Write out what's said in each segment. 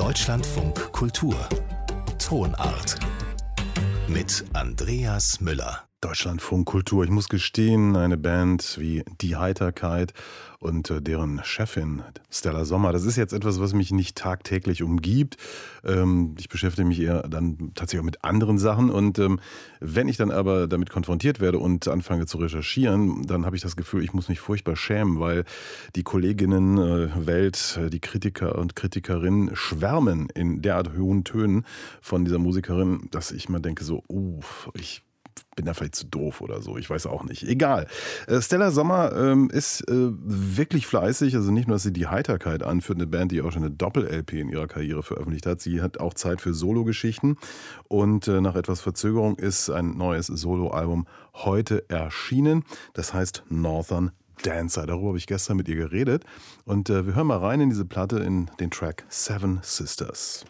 Deutschlandfunk Kultur Tonart mit Andreas Müller. Deutschlandfunk Kultur. Ich muss gestehen, eine Band wie Die Heiterkeit und deren Chefin Stella Sommer, das ist jetzt etwas, was mich nicht tagtäglich umgibt. Ich beschäftige mich eher dann tatsächlich auch mit anderen Sachen und wenn ich dann aber damit konfrontiert werde und anfange zu recherchieren, dann habe ich das Gefühl, ich muss mich furchtbar schämen, weil die Kolleginnenwelt, die Kritiker und Kritikerinnen schwärmen in derart hohen Tönen von dieser Musikerin, dass ich mal denke so, ich bin da vielleicht zu doof oder so, ich weiß auch nicht. Egal. Stella Sommer ist wirklich fleißig, also nicht nur, dass sie Die Heiterkeit anführt, eine Band, die auch schon eine Doppel-LP in ihrer Karriere veröffentlicht hat. Sie hat auch Zeit für Sologeschichten und nach etwas Verzögerung ist ein neues Soloalbum heute erschienen. Das heißt Northern Dancer. Darüber habe ich gestern mit ihr geredet und wir hören mal rein in diese Platte, in den Track Seven Sisters.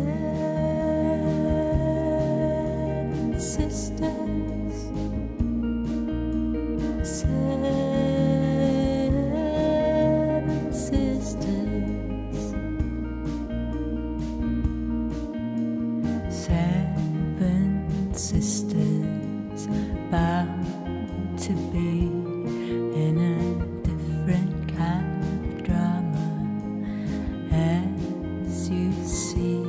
Seven sisters, seven sisters, seven sisters, bound to be in a different kind of drama, as you see.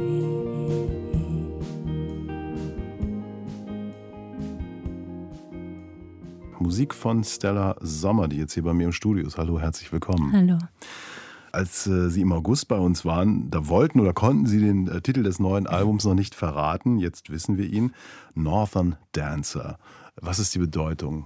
Musik von Stella Sommer, die jetzt hier bei mir im Studio ist. Hallo, herzlich willkommen. Hallo. Als Sie im August bei uns waren, da wollten oder konnten Sie den Titel des neuen Albums noch nicht verraten. Jetzt wissen wir ihn. Northern Dancer. Was ist die Bedeutung?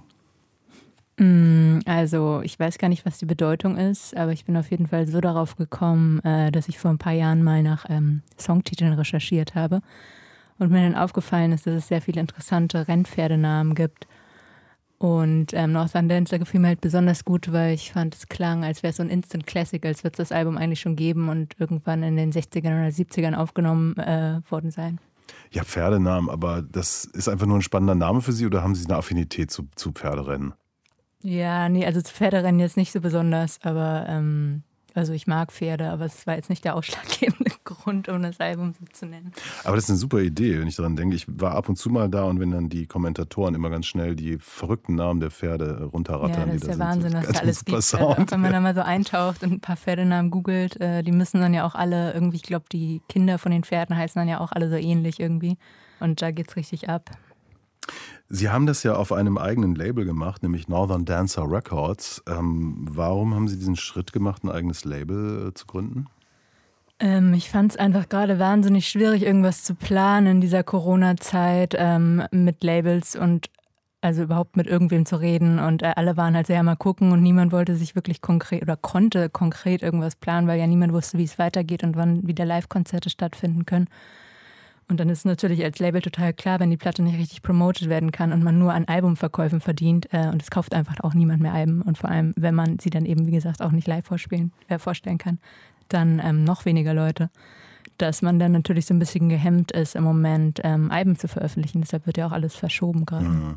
Also ich weiß gar nicht, was die Bedeutung ist, aber ich bin auf jeden Fall so darauf gekommen, dass ich vor ein paar Jahren mal nach Songtiteln recherchiert habe und mir dann aufgefallen ist, dass es sehr viele interessante Rennpferdenamen gibt. Und Northern Dancer gefiel mir halt besonders gut, weil ich fand, es klang, als wäre es so ein Instant Classic, als würde es das Album eigentlich schon geben und irgendwann in den 60ern oder 70ern aufgenommen worden sein. Ja, Pferdenamen, aber das ist einfach nur ein spannender Name für Sie oder haben Sie eine Affinität zu Pferderennen? Ja, nee, also zu Pferderennen jetzt nicht so besonders, aber also ich mag Pferde, aber es war jetzt nicht der ausschlaggebende Grund, um das Album so zu nennen. Aber das ist eine super Idee, wenn ich daran denke. Ich war ab und zu mal da und wenn dann die Kommentatoren immer ganz schnell die verrückten Namen der Pferde runterrattern. Ja, das ist der Wahnsinn, was da alles gibt. Also auch wenn man da mal so eintaucht und ein paar Pferdenamen googelt, die müssen dann ja auch alle irgendwie, ich glaube, die Kinder von den Pferden heißen dann ja auch alle so ähnlich irgendwie. Und da geht's richtig ab. Sie haben das ja auf einem eigenen Label gemacht, nämlich Northern Dancer Records. Warum haben Sie diesen Schritt gemacht, ein eigenes Label zu gründen? Ich fand es einfach gerade wahnsinnig schwierig, irgendwas zu planen in dieser Corona-Zeit mit Labels und also überhaupt mit irgendwem zu reden. Und alle waren halt sehr mal gucken und niemand wollte sich wirklich konkret oder konnte konkret irgendwas planen, weil ja niemand wusste, wie es weitergeht und wann wieder Live-Konzerte stattfinden können. Und dann ist natürlich als Label total klar, wenn die Platte nicht richtig promotet werden kann und man nur an Albumverkäufen verdient und es kauft einfach auch niemand mehr Alben und vor allem, wenn man sie dann eben, wie gesagt, auch nicht live vorstellen kann, dann noch weniger Leute, dass man dann natürlich so ein bisschen gehemmt ist im Moment, Alben zu veröffentlichen. Deshalb wird ja auch alles verschoben gerade. Mhm.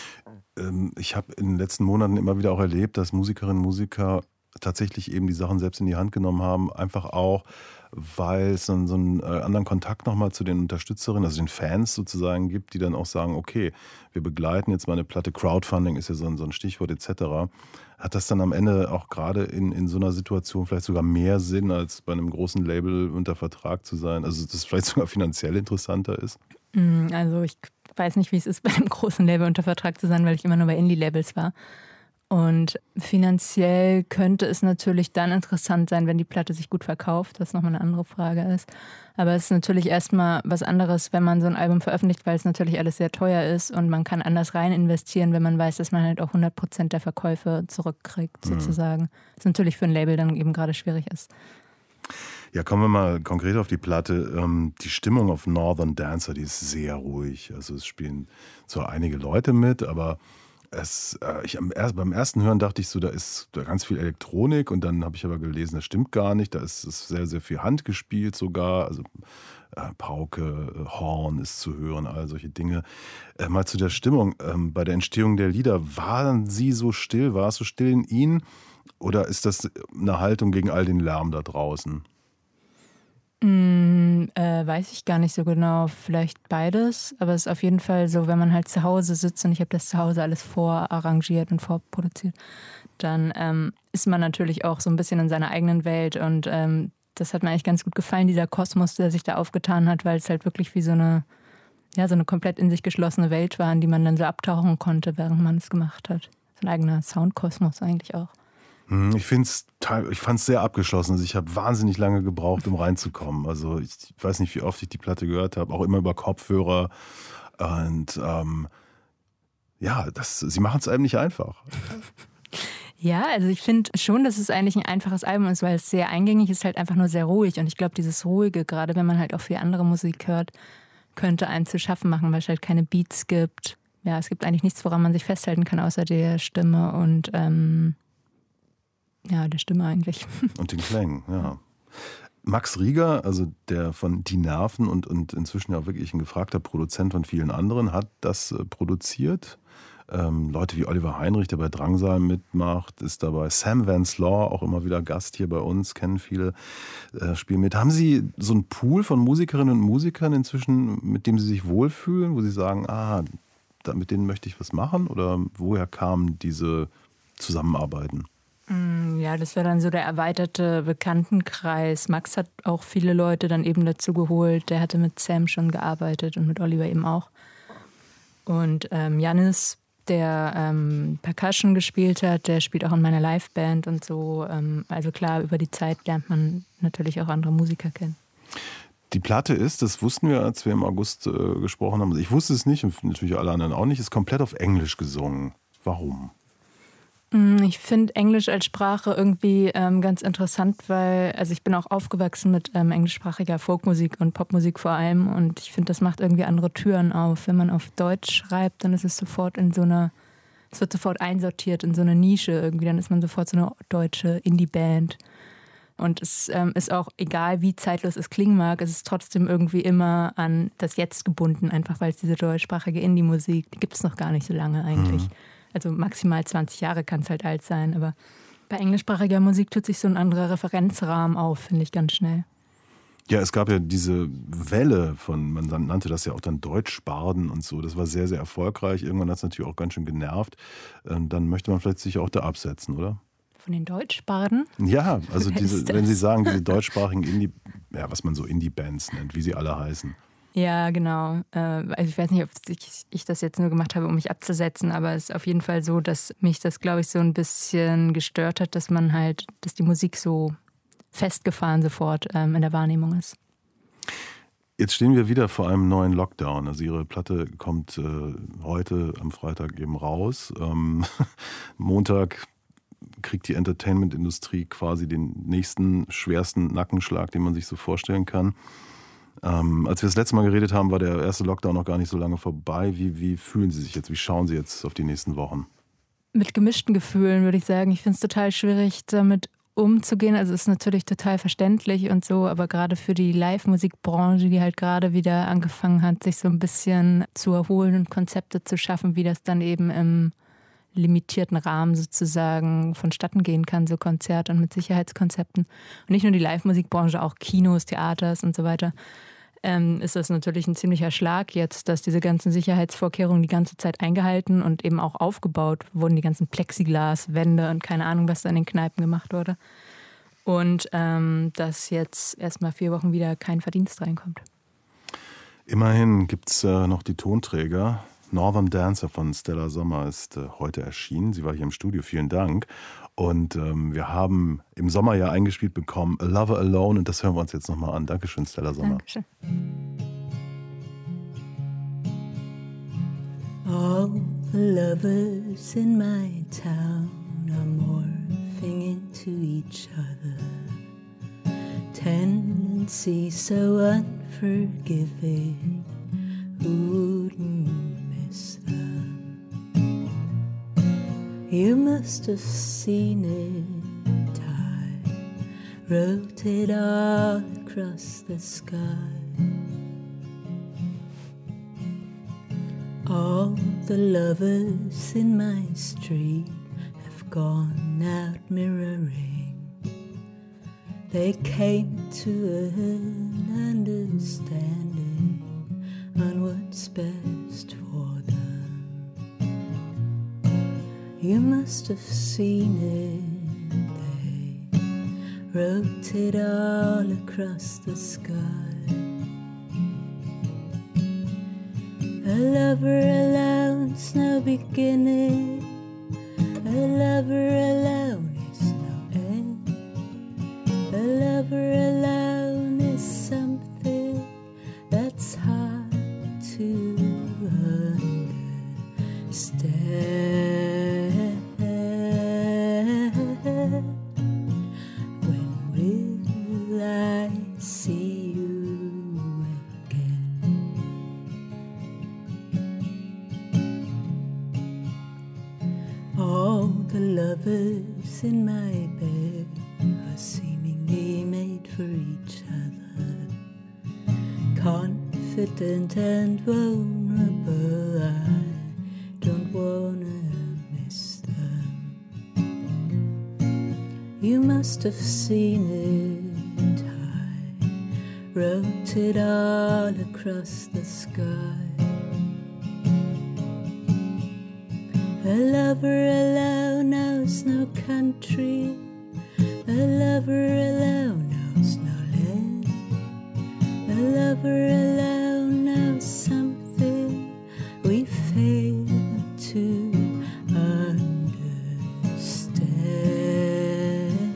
Ich habe in den letzten Monaten immer wieder auch erlebt, dass Musikerinnen und Musiker tatsächlich eben die Sachen selbst in die Hand genommen haben, einfach auch, weil es dann so einen anderen Kontakt nochmal zu den Unterstützerinnen, also den Fans sozusagen gibt, die dann auch sagen, okay, wir begleiten jetzt mal eine Platte, Crowdfunding ist ja so ein Stichwort etc. Hat das dann am Ende auch gerade in so einer Situation vielleicht sogar mehr Sinn, als bei einem großen Label unter Vertrag zu sein? Also dass es vielleicht sogar finanziell interessanter ist? Also ich weiß nicht, wie es ist, bei einem großen Label unter Vertrag zu sein, weil ich immer nur bei Indie-Labels war. Und finanziell könnte es natürlich dann interessant sein, wenn die Platte sich gut verkauft, was nochmal eine andere Frage ist. Aber es ist natürlich erstmal was anderes, wenn man so ein Album veröffentlicht, weil es natürlich alles sehr teuer ist und man kann anders rein investieren, wenn man weiß, dass man halt auch 100% der Verkäufe zurückkriegt, sozusagen. Was natürlich für ein Label dann eben gerade schwierig ist. Ja, kommen wir mal konkret auf die Platte. Die Stimmung auf Northern Dancer, die ist sehr ruhig. Also es spielen zwar einige Leute mit, aber beim ersten Hören dachte ich so, da ist da ganz viel Elektronik und dann habe ich aber gelesen, das stimmt gar nicht. Da ist sehr, sehr viel Hand gespielt sogar. Also Pauke, Horn ist zu hören, all solche Dinge. Mal zu der Stimmung. Bei der Entstehung der Lieder, waren Sie so still? War es so still in Ihnen? Oder ist das eine Haltung gegen all den Lärm da draußen? Weiß ich gar nicht so genau. Vielleicht beides. Aber es ist auf jeden Fall so, wenn man halt zu Hause sitzt und ich habe das zu Hause alles vorarrangiert und vorproduziert, dann ist man natürlich auch so ein bisschen in seiner eigenen Welt. Und das hat mir eigentlich ganz gut gefallen, dieser Kosmos, der sich da aufgetan hat, weil es halt wirklich wie so eine komplett in sich geschlossene Welt war, in die man dann so abtauchen konnte, während man es gemacht hat. So ein eigener Soundkosmos eigentlich auch. Ich fand's sehr abgeschlossen. Also ich habe wahnsinnig lange gebraucht, um reinzukommen. Also ich weiß nicht, wie oft ich die Platte gehört habe, auch immer über Kopfhörer. Und sie machen es einem nicht einfach. Ja, also ich finde schon, dass es eigentlich ein einfaches Album ist, weil es sehr eingängig ist, halt einfach nur sehr ruhig. Und ich glaube, dieses Ruhige, gerade wenn man halt auch viel andere Musik hört, könnte einem zu schaffen machen, weil es halt keine Beats gibt. Ja, es gibt eigentlich nichts, woran man sich festhalten kann, außer der Stimme und der Stimme eigentlich. Und den Klängen, ja. Max Rieger, also der von Die Nerven und inzwischen ja auch wirklich ein gefragter Produzent von vielen anderen, hat das produziert. Leute wie Oliver Heinrich, der bei Drangsal mitmacht, ist dabei. Sam Vance Law, auch immer wieder Gast hier bei uns, kennen viele, spielen mit. Haben Sie so einen Pool von Musikerinnen und Musikern inzwischen, mit dem Sie sich wohlfühlen, wo Sie sagen, mit denen möchte ich was machen? Oder woher kamen diese Zusammenarbeiten? Ja, das wäre dann so der erweiterte Bekanntenkreis. Max hat auch viele Leute dann eben dazu geholt. Der hatte mit Sam schon gearbeitet und mit Oliver eben auch. Und Jannis, der Percussion gespielt hat, der spielt auch in meiner Liveband und so. Also klar, über die Zeit lernt man natürlich auch andere Musiker kennen. Die Platte ist, das wussten wir, als wir im August gesprochen haben. Ich wusste es nicht und natürlich alle anderen auch nicht, ist komplett auf Englisch gesungen. Warum? Ich finde Englisch als Sprache irgendwie ganz interessant, weil ich bin auch aufgewachsen mit englischsprachiger Folkmusik und Popmusik vor allem und ich finde, das macht irgendwie andere Türen auf. Wenn man auf Deutsch schreibt, dann ist es sofort es wird sofort einsortiert in so eine Nische irgendwie, dann ist man sofort so eine deutsche Indie-Band. Und es ist auch egal, wie zeitlos es klingen mag, es ist trotzdem irgendwie immer an das Jetzt gebunden, einfach weil es diese deutschsprachige Indie-Musik, die gibt es noch gar nicht so lange eigentlich. Also maximal 20 Jahre kann es halt alt sein, aber bei englischsprachiger Musik tut sich so ein anderer Referenzrahmen auf, finde ich ganz schnell. Ja, es gab ja diese Welle man nannte das ja auch dann Deutschbarden und so, das war sehr, sehr erfolgreich. Irgendwann hat es natürlich auch ganz schön genervt. Dann möchte man vielleicht sich auch da absetzen, oder? Von den Deutschbarden? Ja, also wenn Sie sagen, diese deutschsprachigen was man so Indie-Bands nennt, wie sie alle heißen. Ja, genau. Also ich weiß nicht, ob ich das jetzt nur gemacht habe, um mich abzusetzen, aber es ist auf jeden Fall so, dass mich das, glaube ich, so ein bisschen gestört hat, dass die Musik so festgefahren sofort in der Wahrnehmung ist. Jetzt stehen wir wieder vor einem neuen Lockdown. Also Ihre Platte kommt heute am Freitag eben raus. Montag kriegt die Entertainment-Industrie quasi den nächsten schwersten Nackenschlag, den man sich so vorstellen kann. Als wir das letzte Mal geredet haben, war der erste Lockdown noch gar nicht so lange vorbei. Wie fühlen Sie sich jetzt? Wie schauen Sie jetzt auf die nächsten Wochen? Mit gemischten Gefühlen, würde ich sagen. Ich finde es total schwierig, damit umzugehen. Also es ist natürlich total verständlich und so, aber gerade für die Live-Musikbranche, die halt gerade wieder angefangen hat, sich so ein bisschen zu erholen und Konzepte zu schaffen, wie das dann eben im limitierten Rahmen sozusagen vonstatten gehen kann, so Konzerte und mit Sicherheitskonzepten. Und nicht nur die Live-Musikbranche, auch Kinos, Theaters und so weiter, ist das natürlich ein ziemlicher Schlag jetzt, dass diese ganzen Sicherheitsvorkehrungen die ganze Zeit eingehalten und eben auch aufgebaut wurden, die ganzen Plexiglaswände und keine Ahnung, was da in den Kneipen gemacht wurde. Und dass jetzt erstmal 4 Wochen wieder kein Verdienst reinkommt. Immerhin gibt es noch die Tonträger. Northern Dancer von Stella Sommer ist heute erschienen. Sie war hier im Studio, vielen Dank. Und wir haben im Sommer ja eingespielt bekommen A Lover Alone und das hören wir uns jetzt nochmal an. Dankeschön, Stella Sommer. Dankeschön. All the lovers in my town are morphing into each other. Tendency so unforgiving. Wouldn't miss them. You must have seen it. Time rotate all across the sky. All the lovers in my street have gone out mirroring. They came to a understanding on what's best for them. You must have seen it. They wrote it all across the sky. A lover alone's no beginning. A lover alone is no end. A lover alone is something that's hard to understand. When will I see you again? All the lovers in my bed are seemingly made for each other, confident and vulnerable. I don't wanna miss them. You must have seen it. I wrote it all across the sky. A lover alone knows no country. A lover alone knows no land. A lover alone knows something we fail to understand.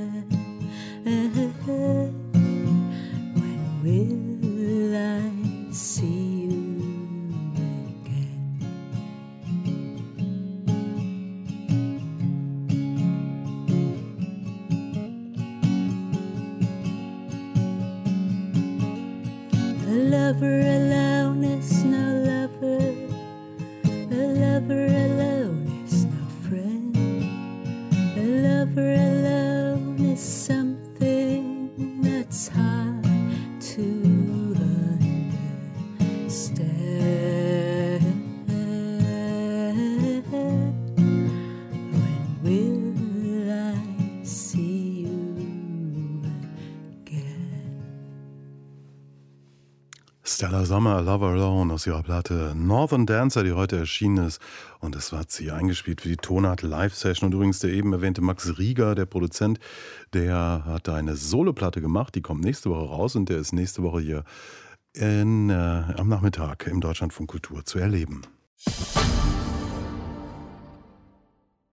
When will I see you again? A lover alone is no lover. A lover alone is no friend. A lover alone is something that's hard to understand. When will I see you again? Stella Sommer, Lover Alone aus ihrer Platte Northern Dancer, die heute erschienen ist. Und das hat sie eingespielt für die Tonart Live-Session. Und übrigens der eben erwähnte Max Rieger, der Produzent, der hat eine Soloplatte gemacht. Die kommt nächste Woche raus und der ist nächste Woche hier am Nachmittag im Deutschlandfunk Kultur zu erleben.